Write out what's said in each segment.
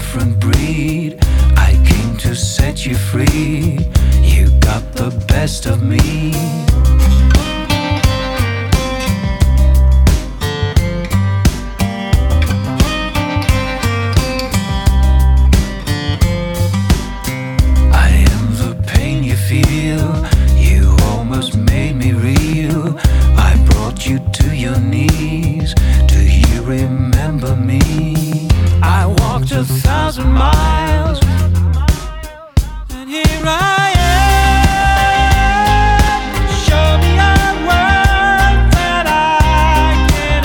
different breed. I came to set you free. You got the best of me. I am the pain you feel. You almost made me real. I brought you to your knees. Do you remember me? I walked 1,000 miles, and here I am. Show me a world that I can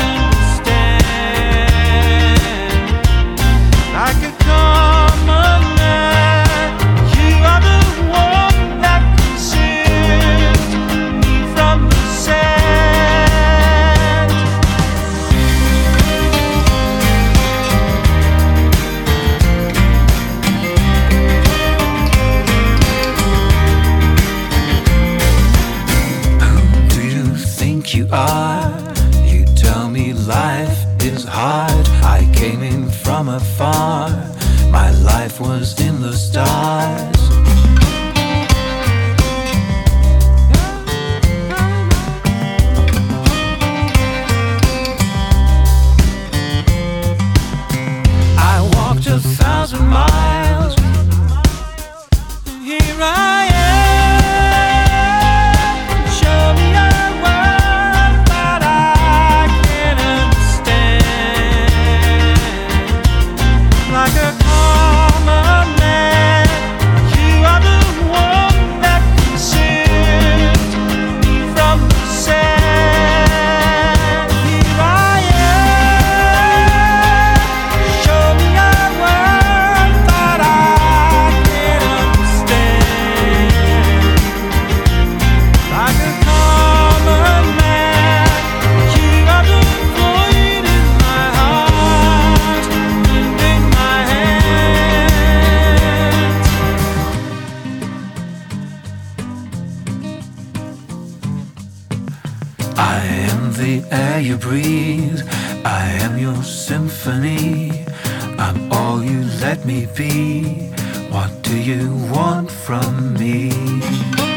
understand. Like a common man, you are the one that can shift me from the sand. Who do you think you are? You tell me life is hard. I came in from afar. My life was in the stars. I walked 1,000 miles, and here I am. Show me a world that I can understand. Like a common man, you are the one that can shift me from the sand. Here I am. Show me a world that I can understand. Like a common man, you are the void in my heart and in my hands. I am the air you breathe. I am your symphony. I'm all you let me be. What do you want from me?